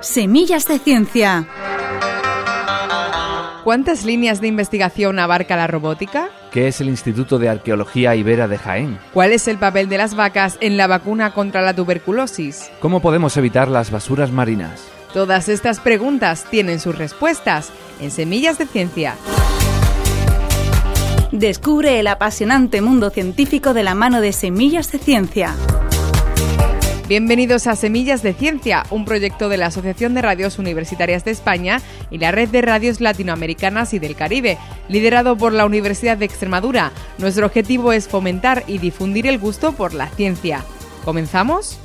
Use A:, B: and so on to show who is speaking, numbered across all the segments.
A: Semillas de Ciencia.
B: ¿Cuántas líneas de investigación abarca la robótica?
C: ¿Qué es el Instituto de Arqueología Ibera de Jaén?
B: ¿Cuál es el papel de las vacas en la vacuna contra la tuberculosis?
C: ¿Cómo podemos evitar las basuras marinas?
B: Todas estas preguntas tienen sus respuestas en Semillas de Ciencia.
A: Descubre el apasionante mundo científico de la mano de Semillas de Ciencia.
B: Bienvenidos a Semillas de Ciencia, un proyecto de la Asociación de Radios Universitarias de España y la Red de Radios Latinoamericanas y del Caribe, liderado por la Universidad de Extremadura. Nuestro objetivo es fomentar y difundir el gusto por la ciencia. ¿Comenzamos?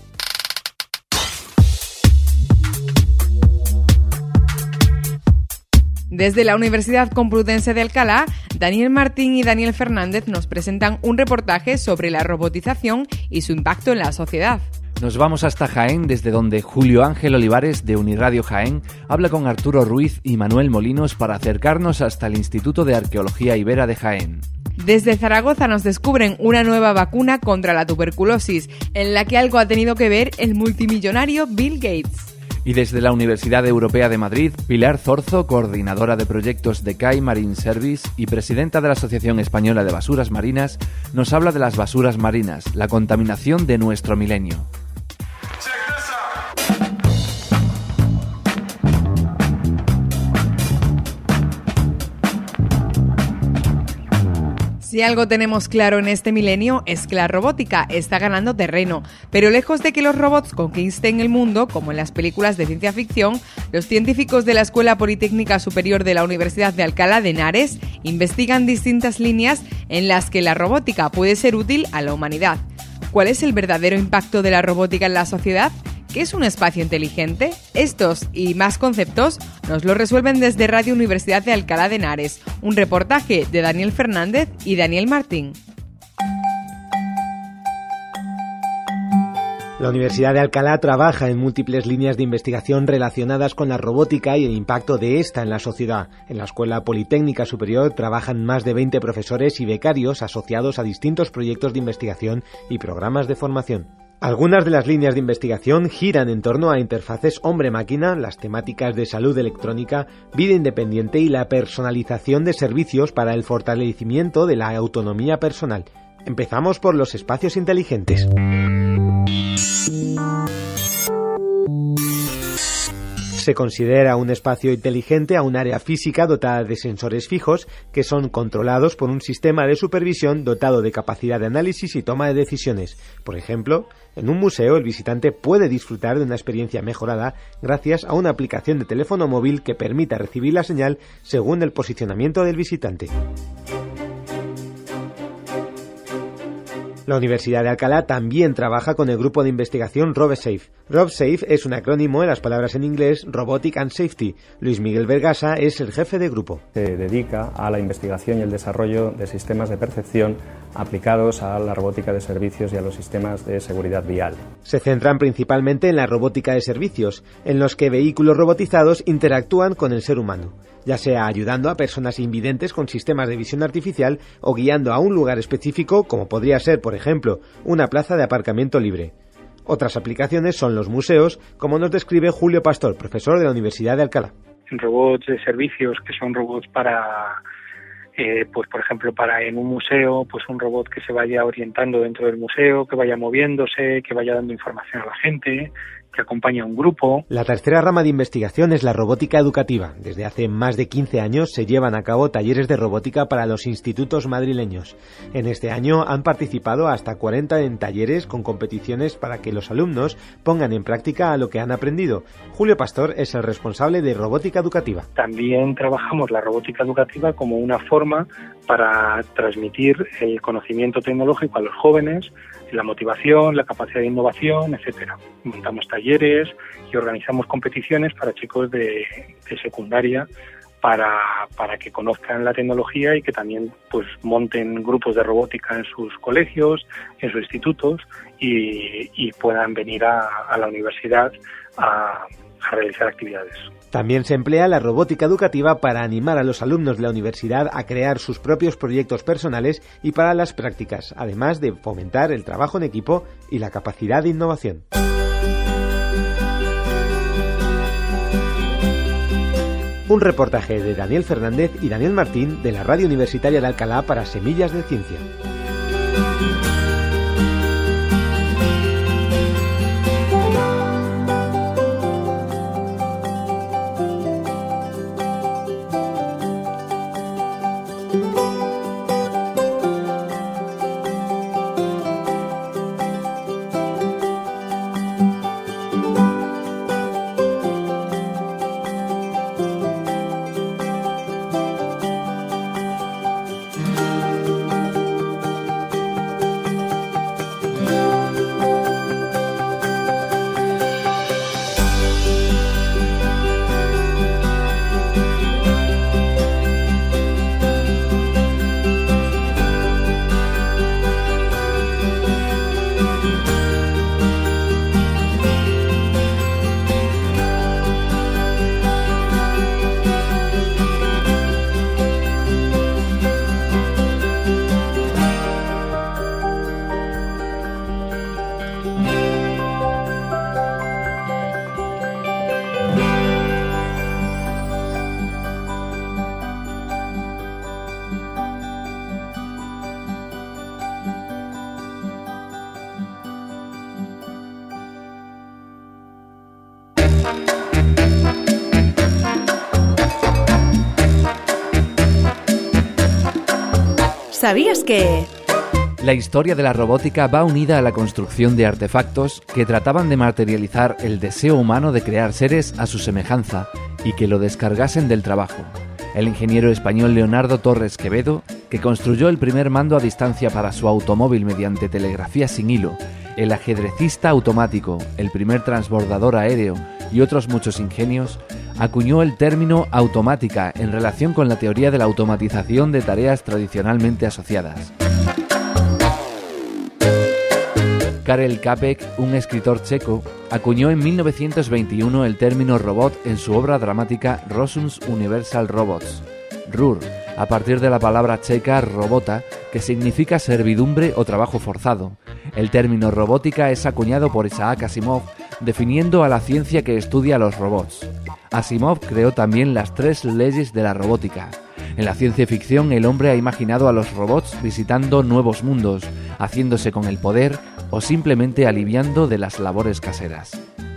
B: Desde la Universidad Complutense de Alcalá, Daniel Martín y Daniel Fernández nos presentan un reportaje sobre la robotización y su impacto en la sociedad.
C: Nos vamos hasta Jaén, desde donde Julio Ángel Olivares, de Uniradio Jaén, habla con Arturo Ruiz y Manuel Molinos para acercarnos hasta el Instituto de Arqueología Ibera de Jaén.
B: Desde Zaragoza nos descubren una nueva vacuna contra la tuberculosis, en la que algo ha tenido que ver el multimillonario Bill Gates.
C: Y desde la Universidad Europea de Madrid, Pilar Zorzo, coordinadora de proyectos de CAI Marine Service y presidenta de la Asociación Española de Basuras Marinas, nos habla de las basuras marinas, la contaminación de nuestro milenio.
B: Si algo tenemos claro en este milenio es que la robótica está ganando terreno, pero lejos de que los robots conquisten el mundo, como en las películas de ciencia ficción, los científicos de la Escuela Politécnica Superior de la Universidad de Alcalá de Henares investigan distintas líneas en las que la robótica puede ser útil a la humanidad. ¿Cuál es el verdadero impacto de la robótica en la sociedad? ¿Qué es un espacio inteligente? Estos y más conceptos nos lo resuelven desde Radio Universidad de Alcalá de Henares. Un reportaje de Daniel Fernández y Daniel Martín.
D: La Universidad de Alcalá trabaja en múltiples líneas de investigación relacionadas con la robótica y el impacto de esta en la sociedad. En la Escuela Politécnica Superior trabajan más de 20 profesores y becarios asociados a distintos proyectos de investigación y programas de formación. Algunas de las líneas de investigación giran en torno a interfaces hombre-máquina, las temáticas de salud electrónica, vida independiente y la personalización de servicios para el fortalecimiento de la autonomía personal. Empezamos por los espacios inteligentes. Se considera un espacio inteligente a un área física dotada de sensores fijos que son controlados por un sistema de supervisión dotado de capacidad de análisis y toma de decisiones. Por ejemplo, en un museo el visitante puede disfrutar de una experiencia mejorada gracias a una aplicación de teléfono móvil que permita recibir la señal según el posicionamiento del visitante. La Universidad de Alcalá también trabaja con el grupo de investigación RoboSafe. RoboSafe es un acrónimo de las palabras en inglés Robotic and Safety. Luis Miguel Vergasa es el jefe de grupo.
E: Se dedica a la investigación y el desarrollo de sistemas de percepción aplicados a la robótica de servicios y a los sistemas de seguridad vial.
D: Se centran principalmente en la robótica de servicios, en los que vehículos robotizados interactúan con el ser humano, ya sea ayudando a personas invidentes con sistemas de visión artificial o guiando a un lugar específico, como podría ser, por ejemplo, una plaza de aparcamiento libre. Otras aplicaciones son los museos, como nos describe Julio Pastor, profesor de la Universidad de Alcalá.
F: En robots de servicios, que son robots para, pues por ejemplo, para en un museo, pues un robot que se vaya orientando dentro del museo, que vaya moviéndose, que vaya dando información a la gente, que acompaña a un grupo.
D: La tercera rama de investigación es la robótica educativa. Desde hace más de 15 años se llevan a cabo talleres de robótica para los institutos madrileños. En este año han participado hasta 40 en talleres con competiciones para que los alumnos pongan en práctica lo que han aprendido. Julio Pastor es el responsable de robótica educativa.
F: También trabajamos la robótica educativa como una forma para transmitir el conocimiento tecnológico a los jóvenes, la motivación, la capacidad de innovación, etcétera. Montamos talleres y organizamos competiciones para chicos de secundaria para que conozcan la tecnología y que también pues monten grupos de robótica en sus colegios, en sus institutos y puedan venir a la universidad a realizar actividades.
D: También se emplea la robótica educativa para animar a los alumnos de la universidad a crear sus propios proyectos personales y para las prácticas, además de fomentar el trabajo en equipo y la capacidad de innovación. Un reportaje de Daniel Fernández y Daniel Martín de la Radio Universitaria de Alcalá para Semillas de Ciencia.
A: ¿Sabías que...?
C: La historia de la robótica va unida a la construcción de artefactos que trataban de materializar el deseo humano de crear seres a su semejanza y que lo descargasen del trabajo. El ingeniero español Leonardo Torres Quevedo, que construyó el primer mando a distancia para su automóvil mediante telegrafía sin hilo, el ajedrecista automático, el primer transbordador aéreo y otros muchos ingenios, acuñó el término automática en relación con la teoría de la automatización de tareas tradicionalmente asociadas. Karel Čapek, un escritor checo, acuñó en 1921 el término robot en su obra dramática Rossum's Universal Robots, RUR, a partir de la palabra checa robota, que significa servidumbre o trabajo forzado. El término robótica es acuñado por Isaac Asimov, definiendo a la ciencia que estudia los robots. Asimov creó también las 3 leyes de la robótica. En la ciencia ficción, el hombre ha imaginado a los robots visitando nuevos mundos, haciéndose con el poder o simplemente aliviando de las labores caseras.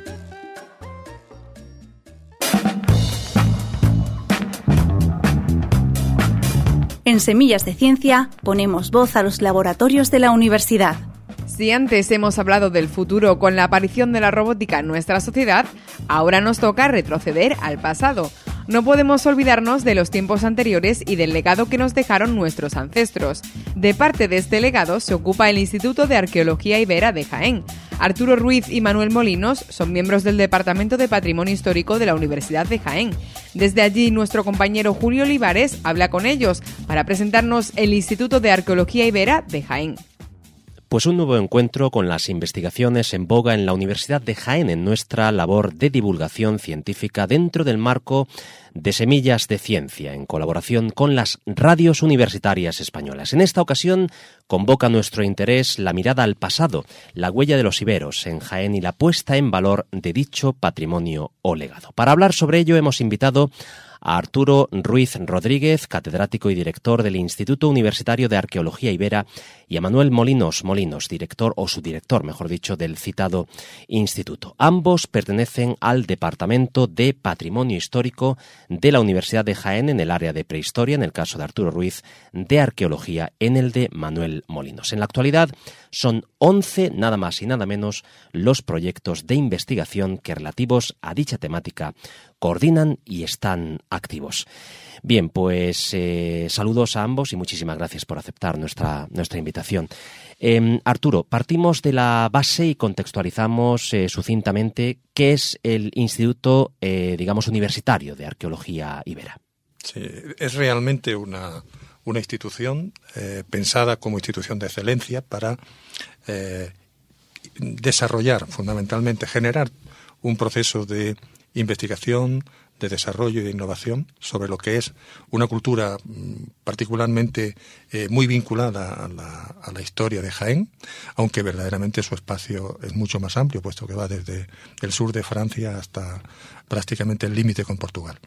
A: En Semillas de Ciencia ponemos voz a los laboratorios de la universidad.
B: Si antes hemos hablado del futuro con la aparición de la robótica en nuestra sociedad, ahora nos toca retroceder al pasado. No podemos olvidarnos de los tiempos anteriores y del legado que nos dejaron nuestros ancestros. De parte de este legado se ocupa el Instituto de Arqueología Ibera de Jaén. Arturo Ruiz y Manuel Molinos son miembros del Departamento de Patrimonio Histórico de la Universidad de Jaén. Desde allí, nuestro compañero Julio Olivares habla con ellos para presentarnos el Instituto de Arqueología Ibera de Jaén.
G: Pues un nuevo encuentro con las investigaciones en boga en la Universidad de Jaén en nuestra labor de divulgación científica dentro del marco de Semillas de Ciencia, en colaboración con las radios universitarias españolas. En esta ocasión convoca nuestro interés la mirada al pasado, la huella de los iberos en Jaén y la puesta en valor de dicho patrimonio o legado. Para hablar sobre ello hemos invitado a Arturo Ruiz Rodríguez, catedrático y director del Instituto Universitario de Arqueología Ibera, y a Manuel Molinos, director o subdirector, mejor dicho, del citado instituto. Ambos pertenecen al Departamento de Patrimonio Histórico de la Universidad de Jaén en el área de prehistoria, en el caso de Arturo Ruiz, de arqueología en el de Manuel Molinos. En la actualidad son 11, nada más y nada menos, los proyectos de investigación que relativos a dicha temática coordinan y están activos. Bien, pues saludos a ambos y muchísimas gracias por aceptar nuestra invitación. Arturo, partimos de la base y contextualizamos sucintamente qué es el Instituto, Universitario de Arqueología Ibera.
H: Sí, es realmente una institución pensada como institución de excelencia para desarrollar, fundamentalmente, generar un proceso de investigación, de desarrollo y de innovación sobre lo que es una cultura particularmente muy vinculada a la historia de Jaén, aunque verdaderamente su espacio es mucho más amplio, puesto que va desde el sur de Francia hasta prácticamente el límite con Portugal.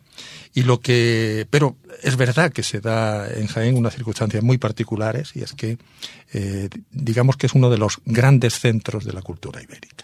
H: Pero es verdad que se da en Jaén unas circunstancias muy particulares, y es que digamos que es uno de los grandes centros de la cultura ibérica.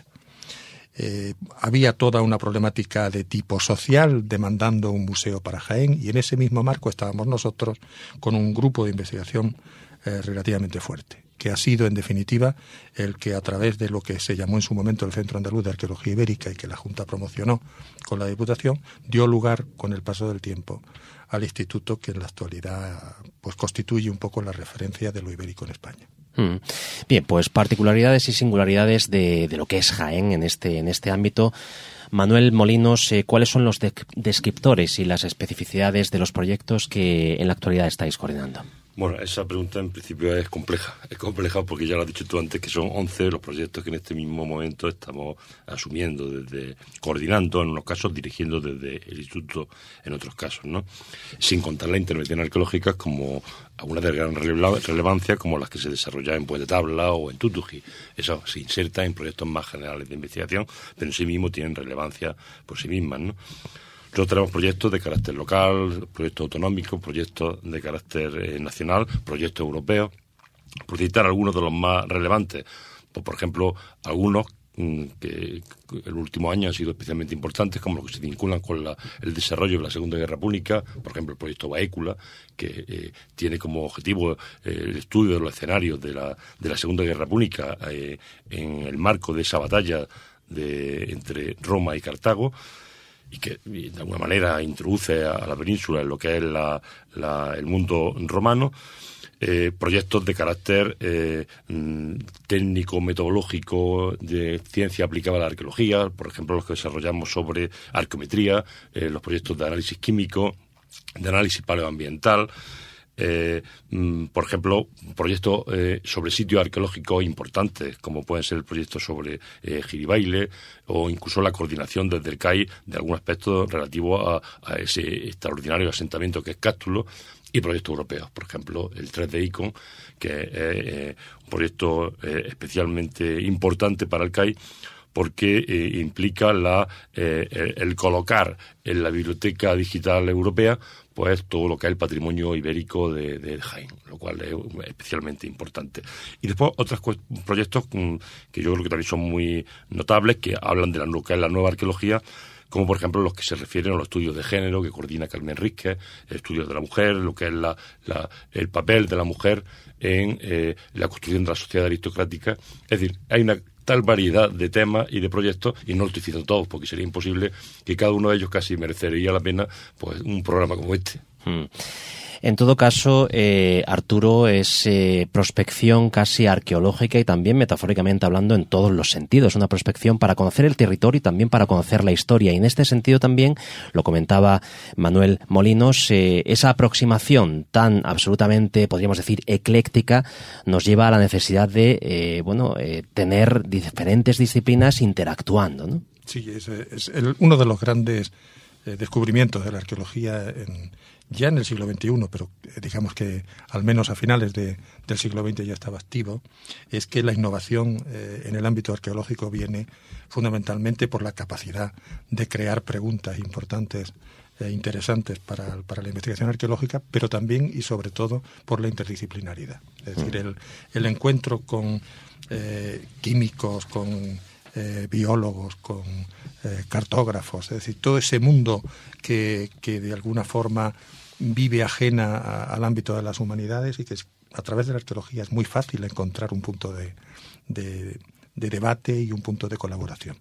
H: Había toda una problemática de tipo social demandando un museo para Jaén, y en ese mismo marco estábamos nosotros con un grupo de investigación relativamente fuerte, que ha sido en definitiva el que, a través de lo que se llamó en su momento el Centro Andaluz de Arqueología Ibérica y que la Junta promocionó con la Diputación, dio lugar con el paso del tiempo al instituto que en la actualidad pues constituye un poco la referencia de lo ibérico en España.
G: Bien, pues particularidades y singularidades de lo que es Jaén en este ámbito. Manuel Molinos, ¿cuáles son los descriptores y las especificidades de los proyectos que en la actualidad estáis coordinando?
I: Bueno, esa pregunta en principio es compleja porque ya lo has dicho tú antes, que son 11 los proyectos que en este mismo momento estamos asumiendo, coordinando en unos casos, dirigiendo desde el instituto en otros casos, ¿no? Sin contar la intervención arqueológica como algunas de gran relevancia, como las que se desarrollan en Puente Tabla o en Tutuji. Eso se inserta en proyectos más generales de investigación, pero en sí mismo tienen relevancia por sí mismas, ¿no? Nosotros tenemos proyectos de carácter local, proyectos autonómicos, proyectos de carácter nacional, proyectos europeos. Por citar algunos de los más relevantes, pues, por ejemplo, algunos que el último año han sido especialmente importantes, como los que se vinculan con el desarrollo de la Segunda Guerra Púnica, por ejemplo el proyecto Baécula, que tiene como objetivo el estudio de los escenarios de la Segunda Guerra Púnica en el marco de esa batalla entre Roma y Cartago, y que de alguna manera introduce a la península en lo que es el mundo romano. Proyectos de carácter técnico-metodológico de ciencia aplicada a la arqueología, por ejemplo los que desarrollamos sobre arqueometría, los proyectos de análisis químico, de análisis paleoambiental, por ejemplo, proyectos sobre sitios arqueológicos importantes, como pueden ser el proyecto sobre Giribaile, o incluso la coordinación desde el CAI de algún aspecto relativo a ese extraordinario asentamiento que es Cástulo, y proyectos europeos, por ejemplo, el 3D Icon, que es un proyecto especialmente importante para el CAI, porque implica el colocar en la Biblioteca Digital Europea pues todo lo que es el patrimonio ibérico de Jaén, lo cual es especialmente importante. Y después otros proyectos que yo creo que también son muy notables, que hablan de lo que es la nueva arqueología, como por ejemplo los que se refieren a los estudios de género que coordina Carmen Ríquez, estudios de la mujer, lo que es el papel de la mujer en la construcción de la sociedad aristocrática. Es decir, hay una tal variedad de temas y de proyectos, y no lo estoy diciendo todos porque sería imposible, que cada uno de ellos casi merecería la pena pues un programa como este.
G: En todo caso, Arturo, es prospección casi arqueológica y también metafóricamente hablando en todos los sentidos. Una prospección para conocer el territorio y también para conocer la historia. Y en este sentido también, lo comentaba Manuel Molinos, esa aproximación tan absolutamente, podríamos decir, ecléctica, nos lleva a la necesidad de tener diferentes disciplinas interactuando, ¿no?
H: Sí, es uno de los grandes descubrimientos de la arqueología ya en el siglo XXI, pero digamos que al menos a finales del siglo XX ya estaba activo, es que la innovación en el ámbito arqueológico viene fundamentalmente por la capacidad de crear preguntas importantes e interesantes para la investigación arqueológica, pero también y sobre todo por la interdisciplinaridad. Es decir, el encuentro con químicos, con biólogos, con cartógrafos, es decir, todo ese mundo que de alguna forma vive ajena al ámbito de las humanidades, y que a través de la arqueología es muy fácil encontrar un punto de debate y un punto de colaboración.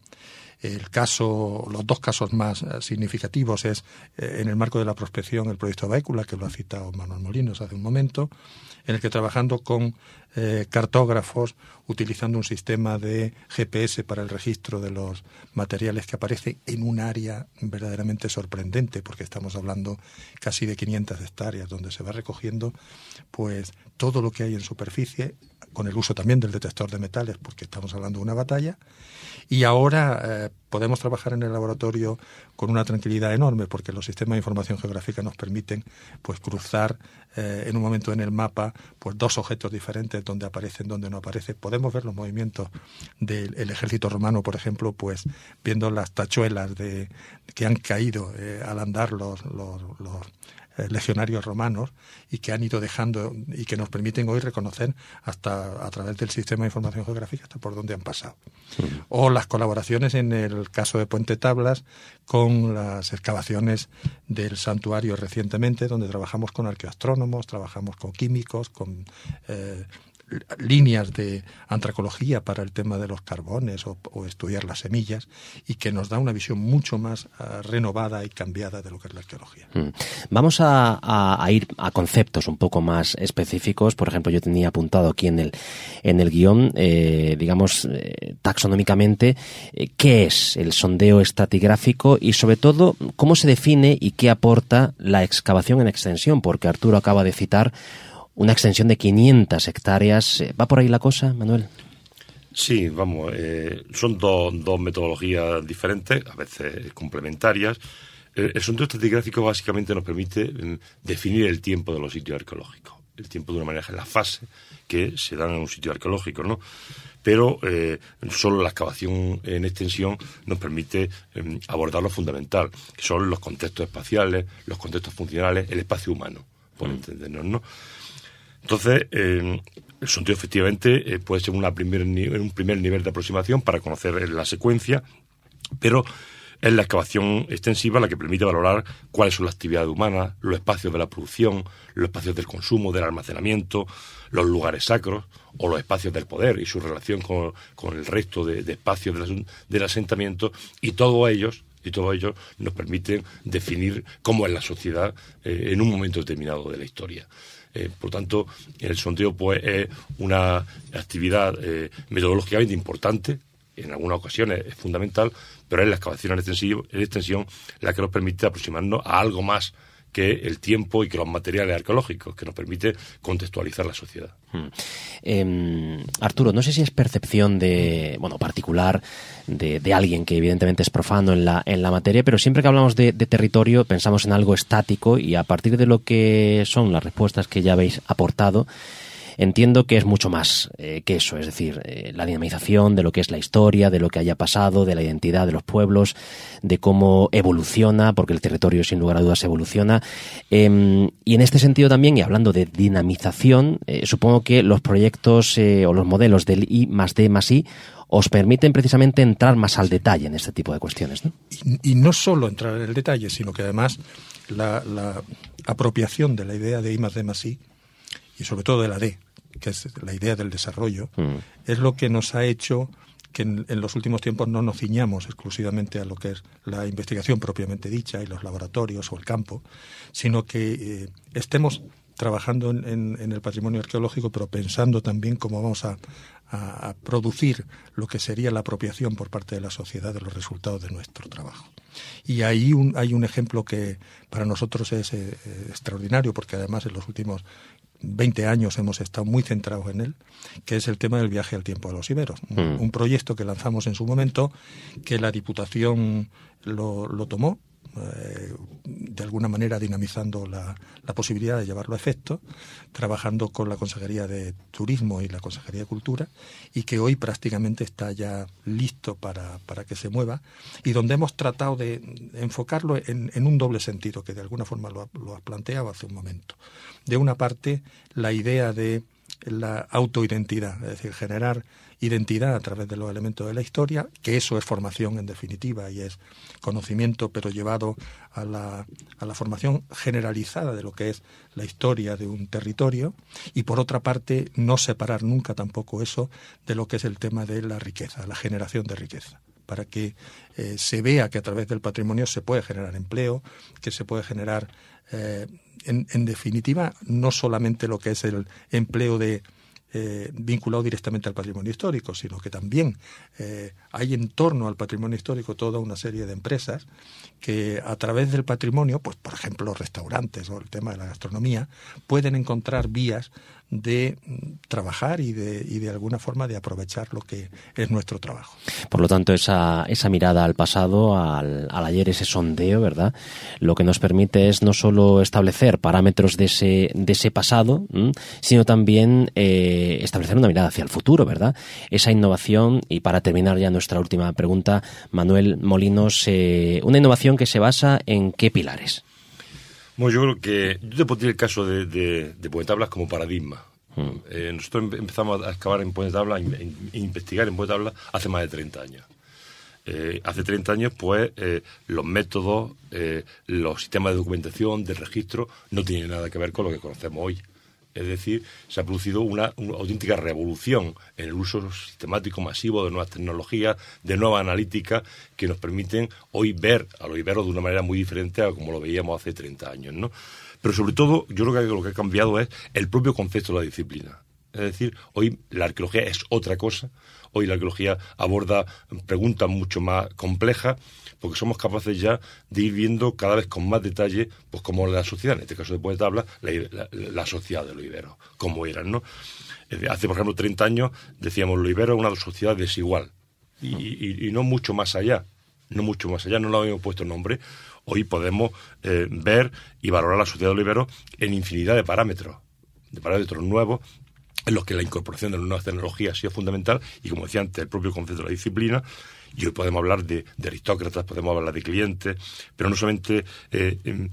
H: Los dos casos más significativos es en el marco de la prospección el proyecto Baécula, que lo ha citado Manuel Molinos hace un momento, en el que trabajando con cartógrafos, utilizando un sistema de GPS para el registro de los materiales que aparecen en un área verdaderamente sorprendente, porque estamos hablando casi de 500 hectáreas, donde se va recogiendo pues todo lo que hay en superficie, con el uso también del detector de metales, porque estamos hablando de una batalla. Y ahora ahora podemos trabajar en el laboratorio con una tranquilidad enorme, porque los sistemas de información geográfica nos permiten pues cruzar en un momento en el mapa pues 2 objetos diferentes, donde aparecen, donde no aparecen. Podemos ver los movimientos del ejército romano, por ejemplo, pues viendo las tachuelas que han caído al andar los legionarios romanos, y que han ido dejando y que nos permiten hoy reconocer hasta a través del sistema de información geográfica hasta por dónde han pasado. O las colaboraciones en el caso de Puente Tablas con las excavaciones del santuario recientemente, donde trabajamos con arqueoastrónomos, trabajamos con químicos, con líneas de antracología para el tema de los carbones o estudiar las semillas, y que nos da una visión mucho más renovada y cambiada de lo que es la arqueología.
G: Vamos a ir a conceptos un poco más específicos. Por ejemplo, yo tenía apuntado aquí en el guión, taxonómicamente, qué es el sondeo estratigráfico y, sobre todo, cómo se define y qué aporta la excavación en extensión, porque Arturo acaba de citar una extensión de 500 hectáreas. ¿Va por ahí la cosa, Manuel?
I: Sí, vamos, son dos metodologías diferentes, a veces complementarias. El sondeo estratigráfico básicamente nos permite definir el tiempo de los sitios arqueológicos, el tiempo de una manera, la fase que se dan en un sitio arqueológico, ¿no? Pero solo la excavación en extensión nos permite abordar lo fundamental, que son los contextos espaciales, los contextos funcionales, el espacio humano, por entendernos, ¿no? Entonces, el sondeo efectivamente puede ser un primer nivel de aproximación para conocer la secuencia, pero es la excavación extensiva la que permite valorar cuáles son las actividades humanas, los espacios de la producción, los espacios del consumo, del almacenamiento, los lugares sacros o los espacios del poder y su relación con el resto de espacios del asentamiento, y todos ellos nos permiten definir cómo es la sociedad en un momento determinado de la historia. Por tanto, el sondeo pues es una actividad metodológicamente importante, en algunas ocasiones es fundamental, pero es la excavación en extensión la que nos permite aproximarnos a algo más que el tiempo y que los materiales arqueológicos, que nos permite contextualizar la sociedad.
G: Arturo, no sé si es percepción particular de alguien que evidentemente es profano en la materia, pero siempre que hablamos de territorio pensamos en algo estático, y a partir de lo que son las respuestas que ya habéis aportado, entiendo que es mucho más que eso, es decir, la dinamización de lo que es la historia, de lo que haya pasado, de la identidad de los pueblos, de cómo evoluciona, porque el territorio sin lugar a dudas evoluciona. Y en este sentido también, y hablando de dinamización, supongo que los proyectos o los modelos del I+D+I os permiten precisamente entrar más al detalle en este tipo de cuestiones, ¿no?
H: Y no solo entrar en el detalle, sino que además la apropiación de la idea de I+D+I, y sobre todo de la D, que es la idea del desarrollo, es lo que nos ha hecho que en los últimos tiempos no nos ciñamos exclusivamente a lo que es la investigación propiamente dicha y los laboratorios o el campo, sino que estemos trabajando en el patrimonio arqueológico, pero pensando también cómo vamos a producir lo que sería la apropiación por parte de la sociedad de los resultados de nuestro trabajo. Y ahí hay un ejemplo que para nosotros es extraordinario, porque además en los últimos 20 años hemos estado muy centrados en él, que es el tema del viaje al tiempo de los iberos. Un proyecto que lanzamos en su momento, que la Diputación lo tomó, de alguna manera dinamizando la posibilidad de llevarlo a efecto, trabajando con la Consejería de Turismo y la Consejería de Cultura, y que hoy prácticamente está ya listo para que se mueva, y donde hemos tratado de enfocarlo en un doble sentido, que de alguna forma lo has planteado hace un momento. De una parte, la idea de la autoidentidad, es decir, generar identidad a través de los elementos de la historia, que eso es formación en definitiva y es conocimiento, pero llevado a la formación generalizada de lo que es la historia de un territorio, y por otra parte no separar nunca tampoco eso de lo que es el tema de la riqueza, la generación de riqueza, para que se vea que a través del patrimonio se puede generar empleo, que se puede generar en definitiva no solamente lo que es el empleo de vinculado directamente al patrimonio histórico, sino que también hay en torno al patrimonio histórico toda una serie de empresas que a través del patrimonio, pues por ejemplo los restaurantes o el tema de la gastronomía, pueden encontrar vías de trabajar y de alguna forma de aprovechar lo que es nuestro trabajo.
G: Por lo tanto, esa mirada al pasado, al ayer, ese sondeo, ¿verdad?, lo que nos permite es no solo establecer parámetros de ese pasado, sino también establecer una mirada hacia el futuro, ¿verdad? Esa innovación, y para terminar ya nuestra última pregunta, Manuel Molinos, una innovación que se basa en ¿qué pilares?
I: Bueno, yo creo que yo te pondría el caso de Puentablas como paradigma. Nosotros empezamos a excavar en Puentablas, a investigar en Puentablas hace más de 30 años. Hace 30 años, pues, los métodos, los sistemas de documentación, de registro, no tienen nada que ver con lo que conocemos hoy. Es decir, se ha producido una auténtica revolución en el uso sistemático, masivo de nuevas tecnologías, de nuevas analíticas que nos permiten hoy ver a los iberos de una manera muy diferente a como lo veíamos hace 30 años, ¿no? Pero sobre todo, yo creo que lo que ha cambiado es el propio concepto de la disciplina. Es decir, hoy la arqueología es otra cosa. Hoy la arqueología aborda preguntas mucho más complejas, porque somos capaces ya de ir viendo cada vez con más detalle, pues cómo la sociedad, en este caso de Puentablas, la sociedad de los iberos, cómo eran, ¿no? Hace, por ejemplo, 30 años decíamos los iberos una sociedad desigual y no mucho más allá, no le habíamos puesto nombre. Hoy podemos ver y valorar la sociedad de los iberos en infinidad de parámetros nuevos, en los que la incorporación de las nuevas tecnologías ha sido fundamental, y como decía antes, el propio concepto de la disciplina. Y hoy podemos hablar de aristócratas, podemos hablar de clientes, pero no solamente en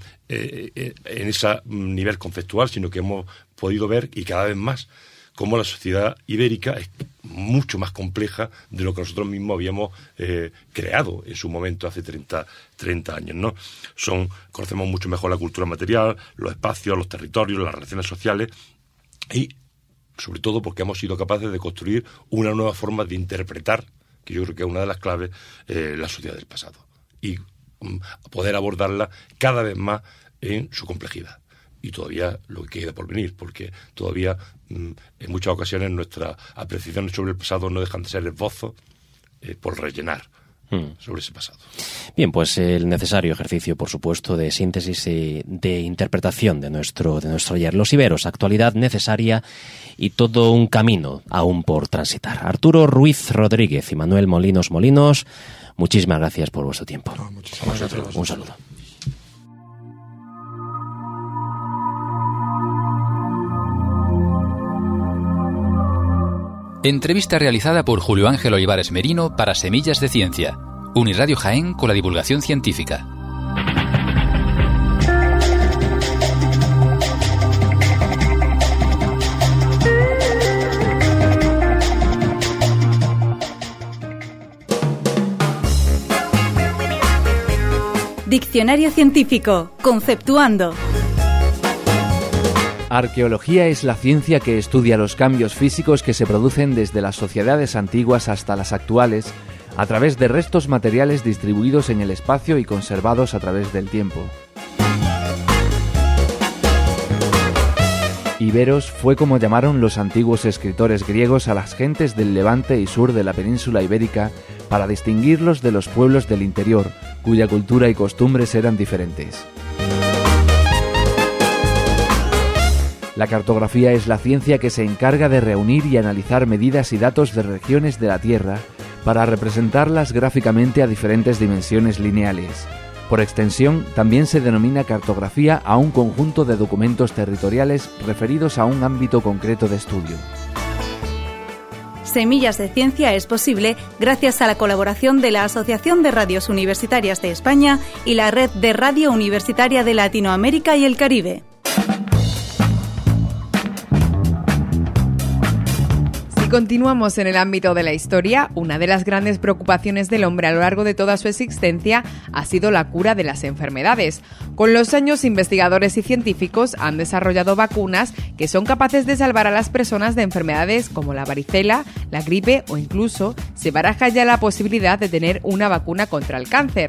I: ese nivel conceptual, sino que hemos podido ver, y cada vez más, cómo la sociedad ibérica es mucho más compleja de lo que nosotros mismos habíamos creado en su momento hace 30 años, ¿no? Conocemos mucho mejor la cultura material, los espacios, los territorios, las relaciones sociales, y sobre todo porque hemos sido capaces de construir una nueva forma de interpretar, que yo creo que es una de las claves, la sociedad del pasado, y poder abordarla cada vez más en su complejidad. Y todavía lo que queda por venir, porque todavía en muchas ocasiones nuestras apreciaciones sobre el pasado no dejan de ser esbozos por rellenar sobre ese pasado.
G: Bien, pues el necesario ejercicio, por supuesto, de síntesis y de interpretación de nuestro ayer. Los iberos, actualidad necesaria y todo un camino aún por transitar. Arturo Ruiz Rodríguez y Manuel Molinos, muchísimas gracias por vuestro tiempo.
H: No, muchísimas gracias.
G: Un saludo.
J: Entrevista realizada por Julio Ángel Olivares Merino para Semillas de Ciencia. Unirradio Jaén con la divulgación científica.
A: Diccionario científico, conceptuando.
C: Arqueología es la ciencia que estudia los cambios físicos que se producen desde las sociedades antiguas hasta las actuales, a través de restos materiales distribuidos en el espacio y conservados a través del tiempo. Iberos fue como llamaron los antiguos escritores griegos a las gentes del levante y sur de la península ibérica para distinguirlos de los pueblos del interior, cuya cultura y costumbres eran diferentes. La cartografía es la ciencia que se encarga de reunir y analizar medidas y datos de regiones de la Tierra para representarlas gráficamente a diferentes dimensiones lineales. Por extensión, también se denomina cartografía a un conjunto de documentos territoriales referidos a un ámbito concreto de estudio.
A: Semillas de Ciencia es posible gracias a la colaboración de la Asociación de Radios Universitarias de España y la Red de Radio Universitaria de Latinoamérica y el Caribe.
B: Continuamos en el ámbito de la historia. Una de las grandes preocupaciones del hombre a lo largo de toda su existencia ha sido la cura de las enfermedades. Con los años, investigadores y científicos han desarrollado vacunas que son capaces de salvar a las personas de enfermedades como la varicela, la gripe o incluso se baraja ya la posibilidad de tener una vacuna contra el cáncer.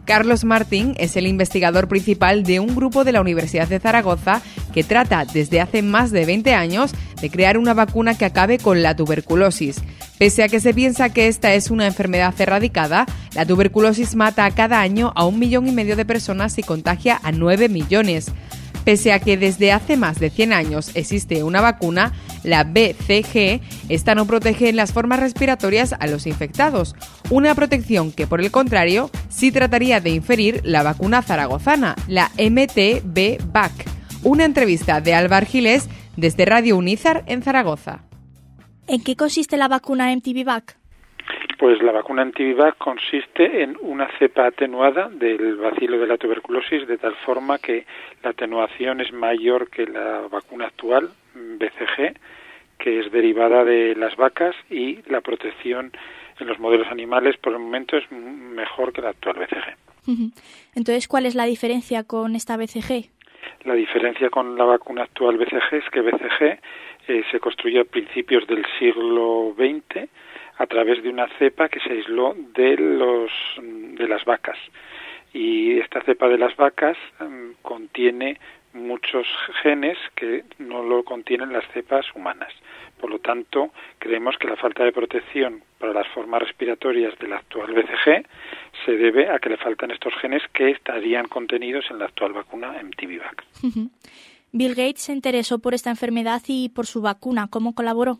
B: Carlos Martín es el investigador principal de un grupo de la Universidad de Zaragoza que trata desde hace más de 20 años de crear una vacuna que acabe con la tuberculosis. Pese a que se piensa que esta es una enfermedad erradicada, la tuberculosis mata cada año a 1,5 millones de personas y contagia a 9 millones. Pese a que desde hace más de 100 años existe una vacuna, la BCG, esta no protege en las formas respiratorias a los infectados. Una protección que, por el contrario, sí trataría de inferir la vacuna zaragozana, la MTB-VAC. Una entrevista de Alba Argilés desde Radio Unízar en Zaragoza.
K: ¿En qué consiste la vacuna MTB-VAC?
L: Pues la vacuna MTB-VAC consiste en una cepa atenuada del bacilo de la tuberculosis, de tal forma que la atenuación es mayor que la vacuna actual, BCG, que es derivada de las vacas, y la protección en los modelos animales por el momento es mejor que la actual BCG.
K: Entonces, ¿cuál es la diferencia con esta BCG?
L: La diferencia con la vacuna actual BCG es que BCG se construyó a principios del siglo XX a través de una cepa que se aisló de las vacas, y esta cepa de las vacas contiene muchos genes que no lo contienen las cepas humanas. Por lo tanto, creemos que la falta de protección para las formas respiratorias de la actual BCG se debe a que le faltan estos genes que estarían contenidos en la actual vacuna MTB-VAC.
K: Bill Gates se interesó por esta enfermedad y por su vacuna. ¿Cómo colaboró?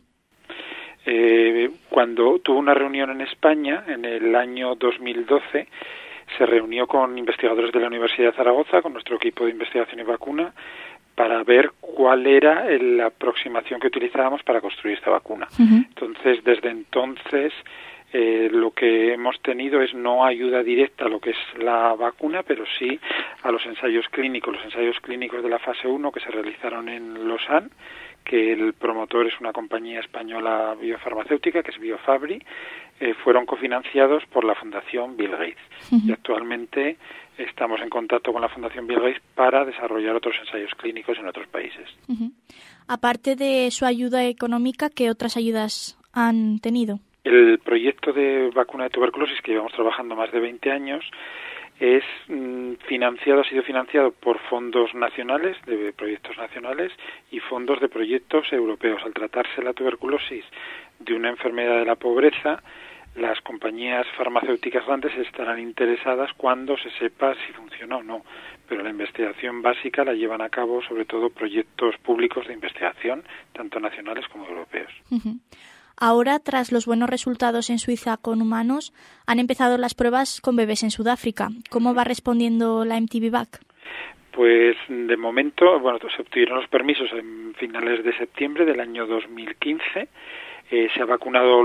L: Cuando tuvo una reunión en España en el año 2012, se reunió con investigadores de la Universidad de Zaragoza, con nuestro equipo de investigación y vacuna, para ver cuál era la aproximación que utilizábamos para construir esta vacuna. Entonces, desde entonces, lo que hemos tenido es no ayuda directa a lo que es la vacuna, pero sí a los ensayos clínicos de la fase 1 que se realizaron en Lausanne, que el promotor es una compañía española biofarmacéutica, que es Biofabri, fueron cofinanciados por la Fundación Bill Gates. Y actualmente estamos en contacto con la Fundación Bill Gates para desarrollar otros ensayos clínicos en otros países.
K: Aparte de su ayuda económica, ¿qué otras ayudas han tenido?
L: El proyecto de vacuna de tuberculosis, que llevamos trabajando más de 20 años, ha sido financiado por fondos nacionales, de proyectos nacionales, y fondos de proyectos europeos. Al tratarse la tuberculosis de una enfermedad de la pobreza, las compañías farmacéuticas grandes estarán interesadas cuando se sepa si funciona o no, pero la investigación básica la llevan a cabo sobre todo proyectos públicos de investigación, tanto nacionales como europeos.
K: Ahora, tras los buenos resultados en Suiza con humanos, han empezado las pruebas con bebés en Sudáfrica. ¿Cómo va respondiendo la MTB-VAC?
L: Pues de momento, se obtuvieron los permisos en finales de septiembre del año 2015. Se ha vacunado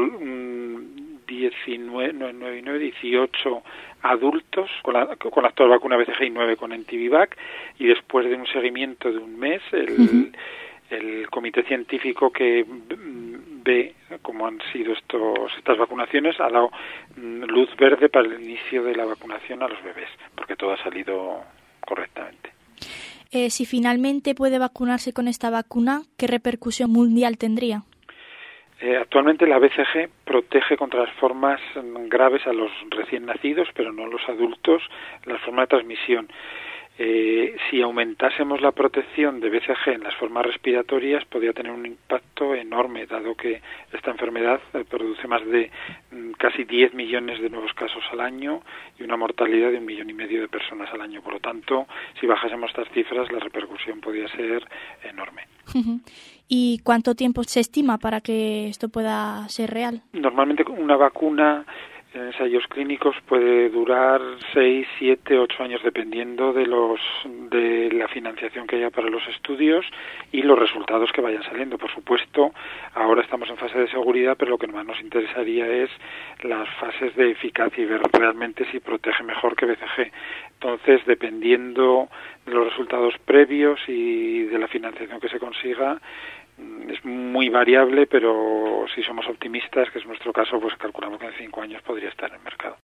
L: 18 adultos con la actual vacuna BCG y 9 con MTB-VAC, y después de un seguimiento de un mes, el comité científico que ve cómo han sido estas vacunaciones ha dado luz verde para el inicio de la vacunación a los bebés, porque todo ha salido correctamente.
K: Si finalmente puede vacunarse con esta vacuna, ¿qué repercusión mundial tendría?
L: Actualmente la BCG protege contra las formas graves a los recién nacidos, pero no a los adultos, las formas de transmisión. Si aumentásemos la protección de BCG en las formas respiratorias, podría tener un impacto enorme, dado que esta enfermedad produce más de casi 10 millones de nuevos casos al año y una mortalidad de 1,5 millones de personas al año. Por lo tanto, si bajásemos estas cifras, la repercusión podría ser enorme.
K: ¿Y cuánto tiempo se estima para que esto pueda ser real?
L: Normalmente una vacuna en ensayos clínicos puede durar 6, 7, 8 años, dependiendo de la financiación que haya para los estudios y los resultados que vayan saliendo. Por supuesto, ahora estamos en fase de seguridad, pero lo que más nos interesaría es las fases de eficacia y ver realmente si protege mejor que BCG. Entonces, dependiendo de los resultados previos y de la financiación que se consiga, es muy variable, pero si somos optimistas, que es nuestro caso, pues calculamos que en 5 años podría estar en el mercado.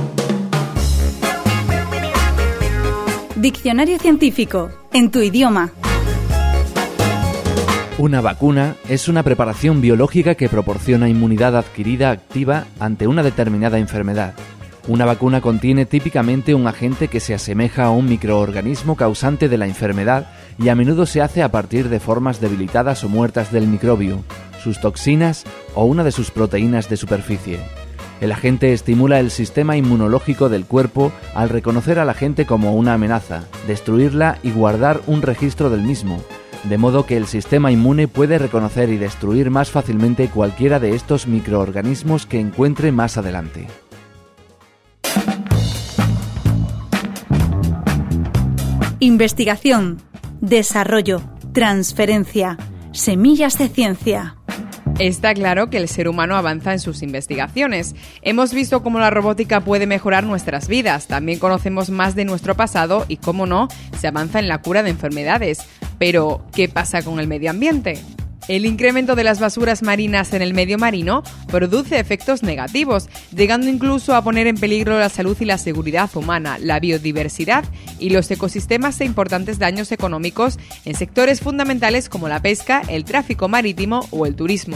A: Diccionario científico, en tu idioma.
C: Una vacuna es una preparación biológica que proporciona inmunidad adquirida activa ante una determinada enfermedad. Una vacuna contiene típicamente un agente que se asemeja a un microorganismo causante de la enfermedad y a menudo se hace a partir de formas debilitadas o muertas del microbio, sus toxinas o una de sus proteínas de superficie. El agente estimula el sistema inmunológico del cuerpo al reconocer al agente como una amenaza, destruirla y guardar un registro del mismo, de modo que el sistema inmune puede reconocer y destruir más fácilmente cualquiera de estos microorganismos que encuentre más adelante.
A: Investigación, desarrollo, transferencia, semillas de ciencia.
B: Está claro que el ser humano avanza en sus investigaciones. Hemos visto cómo la robótica puede mejorar nuestras vidas. También conocemos más de nuestro pasado y, cómo no, se avanza en la cura de enfermedades. Pero, ¿qué pasa con el medio ambiente? El incremento de las basuras marinas en el medio marino produce efectos negativos, llegando incluso a poner en peligro la salud y la seguridad humana, la biodiversidad y los ecosistemas e importantes daños económicos en sectores fundamentales como la pesca, el tráfico marítimo o el turismo.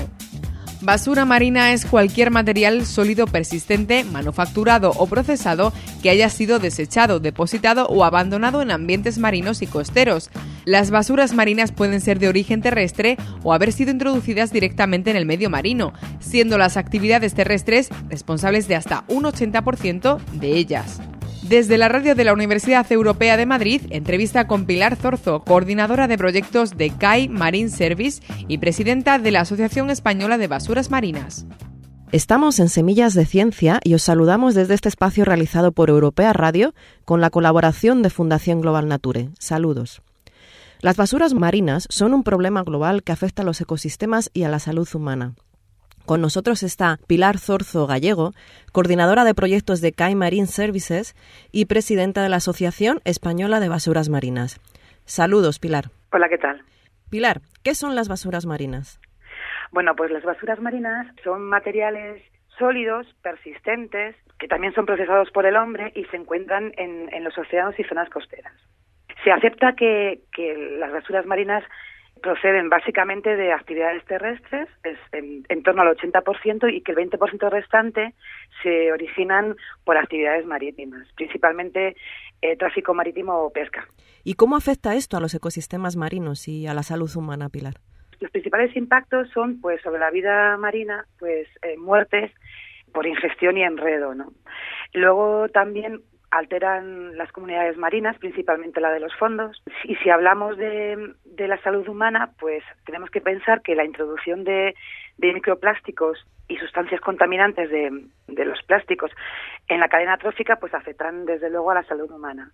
B: Basura marina es cualquier material sólido persistente, manufacturado o procesado que haya sido desechado, depositado o abandonado en ambientes marinos y costeros. Las basuras marinas pueden ser de origen terrestre o haber sido introducidas directamente en el medio marino, siendo las actividades terrestres responsables de hasta un 80% de ellas. Desde la radio de la Universidad Europea de Madrid, entrevista con Pilar Zorzo, coordinadora de proyectos de CAI Marine Service y presidenta de la Asociación Española de Basuras Marinas.
M: Estamos en Semillas de Ciencia y os saludamos desde este espacio realizado por Europea Radio con la colaboración de Fundación Global Nature. Saludos. Las basuras marinas son un problema global que afecta a los ecosistemas y a la salud humana. Con nosotros está Pilar Zorzo Gallego, coordinadora de proyectos de CAI Marine Services y presidenta de la Asociación Española de Basuras Marinas. Saludos, Pilar.
N: Hola, ¿qué tal?
M: Pilar, ¿qué son las basuras marinas?
N: Bueno, pues las basuras marinas son materiales sólidos, persistentes, que también son procesados por el hombre y se encuentran en los océanos y zonas costeras. Se acepta que las basuras marinas proceden básicamente de actividades terrestres, es en torno al 80%, y que el 20% restante se originan por actividades marítimas, principalmente tráfico marítimo o pesca.
M: ¿Y cómo afecta esto a los ecosistemas marinos y a la salud humana, Pilar?
N: Los principales impactos son, pues, sobre la vida marina, pues, muertes por ingestión y enredo, ¿no? Luego también alteran las comunidades marinas, principalmente la de los fondos. Y si hablamos de la salud humana, pues tenemos que pensar que la introducción de microplásticos y sustancias contaminantes de los plásticos en la cadena trófica pues afectan desde luego a la salud humana.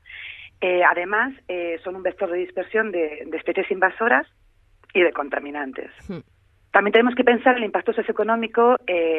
N: Además, son un vector de dispersión de especies invasoras y de contaminantes. También tenemos que pensar el impacto socioeconómico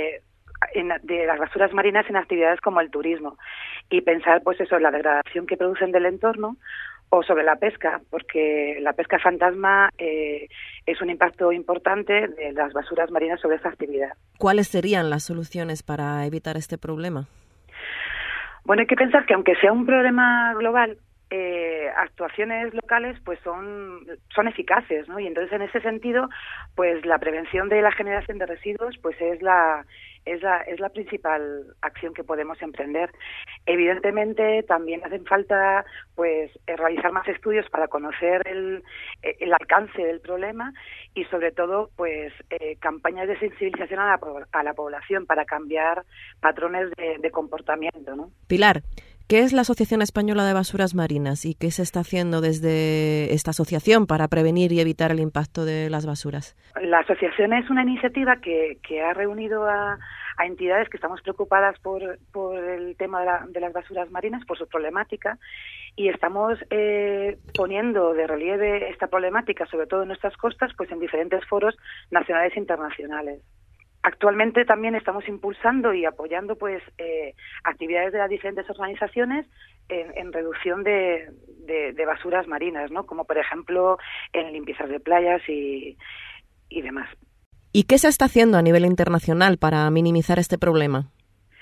N: de las basuras marinas en actividades como el turismo y pensar pues eso, la degradación que producen del entorno, o sobre la pesca, porque la pesca fantasma es un impacto importante de las basuras marinas sobre esta actividad.
M: ¿Cuáles serían las soluciones para evitar este problema?
N: Bueno, hay que pensar que aunque sea un problema global, actuaciones locales pues son eficaces, ¿no? Y entonces en ese sentido pues la prevención de la generación de residuos pues es la principal acción que podemos emprender. Evidentemente también hacen falta pues realizar más estudios para conocer el alcance del problema y sobre todo pues campañas de sensibilización a la población para cambiar patrones de comportamiento, ¿no?
M: Pilar, ¿qué es la Asociación Española de Basuras Marinas y qué se está haciendo desde esta asociación para prevenir y evitar el impacto de las basuras?
N: La asociación es una iniciativa que ha reunido a entidades que estamos preocupadas por el tema de las basuras marinas, por su problemática, y estamos poniendo de relieve esta problemática, sobre todo en nuestras costas, pues en diferentes foros nacionales e internacionales. Actualmente también estamos impulsando y apoyando pues actividades de las diferentes organizaciones en reducción de basuras marinas, ¿no? Como por ejemplo en limpiezas de playas y demás.
M: ¿Y qué se está haciendo a nivel internacional para minimizar este problema?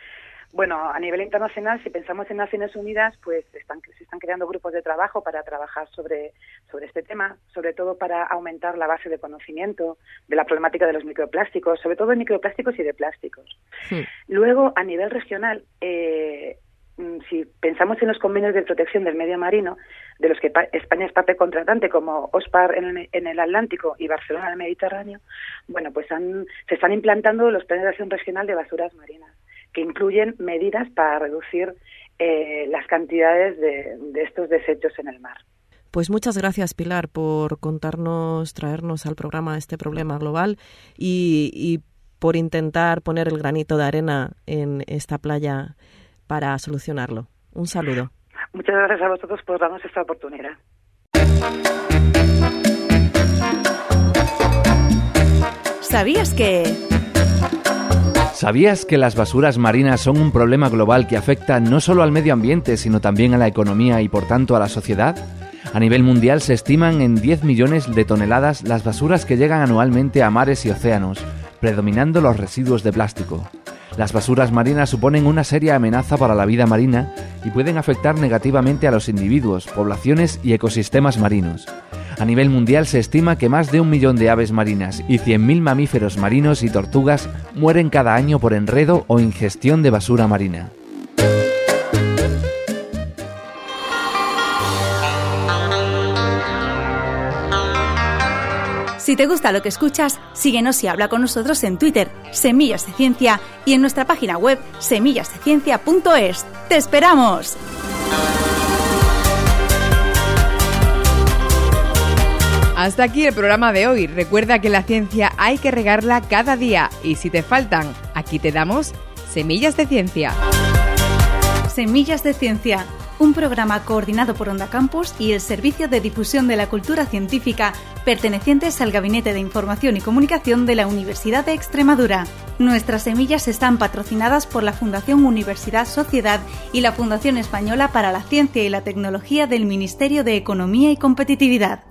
N: Bueno, a nivel internacional, si pensamos en Naciones Unidas, pues se están creando grupos de trabajo para trabajar sobre este tema, sobre todo para aumentar la base de conocimiento de la problemática de los microplásticos, sobre todo de microplásticos y de plásticos. Sí. Luego, a nivel regional, si pensamos en los convenios de protección del medio marino, de los que España es parte contratante, como OSPAR en el Atlántico y Barcelona en el Mediterráneo, bueno, pues se están implantando los planes de acción regional de basuras marinas, que incluyen medidas para reducir las cantidades de estos desechos en el mar.
M: Pues muchas gracias, Pilar, por traernos al programa este problema global y por intentar poner el granito de arena en esta playa para solucionarlo. Un saludo.
N: Muchas gracias a vosotros por darnos esta oportunidad.
A: ¿Sabías que
C: las basuras marinas son un problema global que afecta no solo al medio ambiente, sino también a la economía y por tanto a la sociedad? A nivel mundial se estiman en 10 millones de toneladas las basuras que llegan anualmente a mares y océanos, predominando los residuos de plástico. Las basuras marinas suponen una seria amenaza para la vida marina y pueden afectar negativamente a los individuos, poblaciones y ecosistemas marinos. A nivel mundial se estima que más de 1 millón de aves marinas y 100.000 mamíferos marinos y tortugas mueren cada año por enredo o ingestión de basura marina.
A: Si te gusta lo que escuchas, síguenos y habla con nosotros en Twitter, Semillas de Ciencia, y en nuestra página web, semillasdeciencia.es. ¡Te esperamos!
B: Hasta aquí el programa de hoy. Recuerda que la ciencia hay que regarla cada día y si te faltan, aquí te damos Semillas de Ciencia.
A: Semillas de Ciencia, un programa coordinado por Onda Campus y el Servicio de Difusión de la Cultura Científica, pertenecientes al Gabinete de Información y Comunicación de la Universidad de Extremadura. Nuestras semillas están patrocinadas por la Fundación Universidad Sociedad y la Fundación Española para la Ciencia y la Tecnología del Ministerio de Economía y Competitividad.